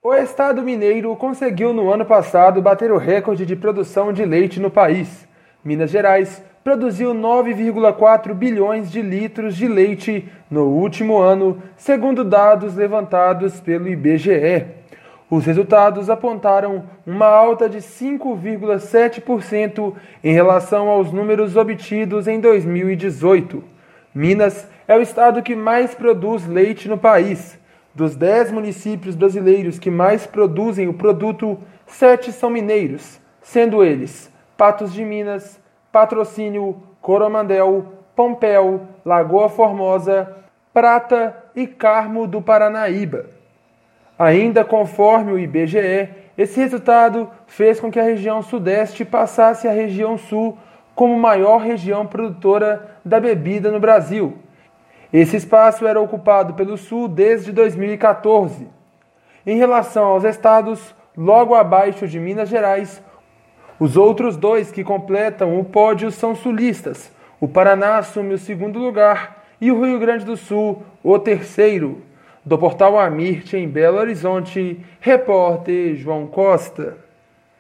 O estado mineiro conseguiu no ano passado bater o recorde de produção de leite no país. Minas Gerais produziu 9,4 bilhões de litros de leite no último ano, segundo dados levantados pelo IBGE. Os resultados apontaram uma alta de 5,7% em relação aos números obtidos em 2018. Minas é o estado que mais produz leite no país. Dos 10 municípios brasileiros que mais produzem o produto, 7 são mineiros, sendo eles Patos de Minas, Patrocínio, Coromandel, Pompéu, Lagoa Formosa, Prata e Carmo do Paranaíba. Ainda conforme o IBGE, esse resultado fez com que a região Sudeste passasse à região Sul como maior região produtora da bebida no Brasil. Esse espaço era ocupado pelo Sul desde 2014. Em relação aos estados, logo abaixo de Minas Gerais, os outros dois que completam o pódio são sulistas. O Paraná assume o segundo lugar e o Rio Grande do Sul o terceiro. Do portal Amirte, em Belo Horizonte, repórter João Costa.